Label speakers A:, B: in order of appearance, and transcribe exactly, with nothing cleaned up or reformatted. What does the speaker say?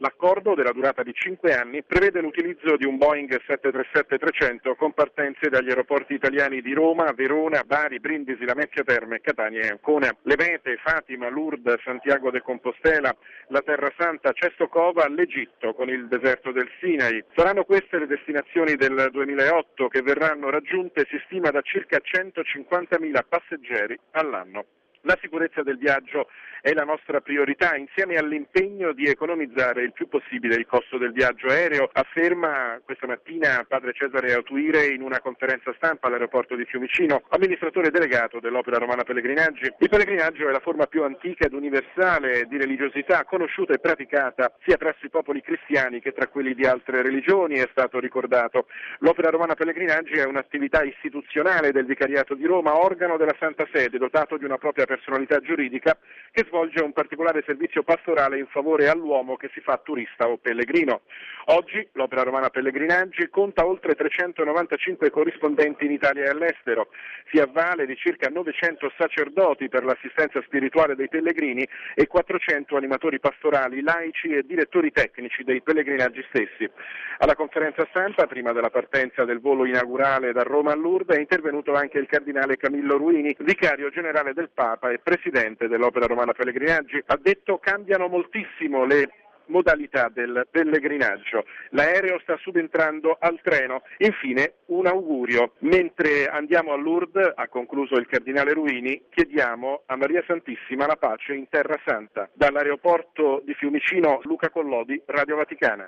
A: L'accordo, della durata di cinque anni, prevede l'utilizzo di un Boeing sette tre sette trecento con partenze dagli aeroporti italiani di Roma, Verona, Bari, Brindisi, Lamezia Terme, Catania e Ancona. Le mete Fatima, Lourdes, Santiago de Compostela, la Terra Santa, Cestocova, l'Egitto con il deserto del Sinai. Saranno queste le destinazioni del duemilaotto che verranno raggiunte, si stima, da circa centocinquantamila passeggeri all'anno. La sicurezza del viaggio è la nostra priorità, insieme all'impegno di economizzare il più possibile il costo del viaggio aereo, afferma questa mattina padre Cesare Autuire in una conferenza stampa all'aeroporto di Fiumicino, amministratore delegato dell'Opera Romana Pellegrinaggi. Il pellegrinaggio è la forma più antica ed universale di religiosità, conosciuta e praticata sia presso i popoli cristiani che tra quelli di altre religioni, è stato ricordato. L'Opera Romana Pellegrinaggi è un'attività istituzionale del Vicariato di Roma, organo della Santa Sede, dotato di una propria personalità giuridica che svolge un particolare servizio pastorale in favore all'uomo che si fa turista o pellegrino. Oggi l'Opera Romana Pellegrinaggi conta oltre trecentonovantacinque corrispondenti in Italia e all'estero, si avvale di circa novecento sacerdoti per l'assistenza spirituale dei pellegrini e quattrocento animatori pastorali, laici e direttori tecnici dei pellegrinaggi stessi. Alla conferenza stampa, prima della partenza del volo inaugurale da Roma a Lourdes, è intervenuto anche il cardinale Camillo Ruini, vicario generale del Papa e presidente dell'Opera Romana Pellegrinaggi. Ha detto: cambiano moltissimo le modalità del pellegrinaggio, l'aereo sta subentrando al treno. Infine un augurio: mentre andiamo a Lourdes, ha concluso il cardinale Ruini, chiediamo a Maria Santissima la pace in Terra Santa. Dall'aeroporto di Fiumicino, Luca Collodi, Radio Vaticana.